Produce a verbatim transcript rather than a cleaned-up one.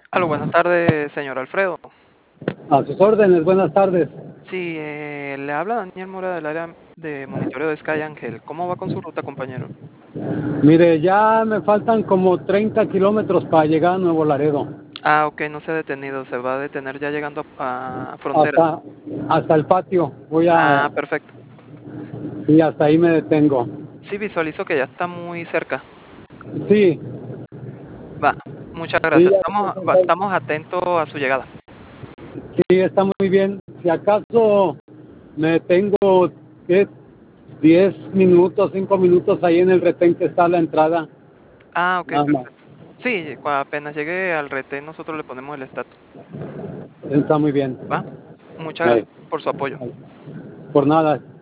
Aló, buenas tardes, señor Alfredo. A sus órdenes, buenas tardes. Sí, eh, le habla Daniel Mora del área de monitoreo de Sky Ángel. ¿Cómo va con su ruta, compañero? Mire, ya me faltan como treinta kilómetros para llegar a Nuevo Laredo. Ah, ok, no se ha detenido, se va a detener ya llegando a, a frontera. Hasta, hasta el patio. Voy Ah, a... perfecto. Y hasta ahí me detengo. Sí, visualizo que ya está muy cerca. Sí, Va, muchas sí, gracias. ya Estamos, estoy va- cerca. estamos atentos a su llegada. Sí, está muy bien. Si acaso me detengo, ¿qué? diez minutos, cinco minutos ahí en el retén que está a la entrada. Ah, ok, Nada más. perfecto. Sí, cua- apenas llegue al retén, nosotros le ponemos el estatus. Está muy bien. Va, muchas Eh, gracias por su apoyo. por nada.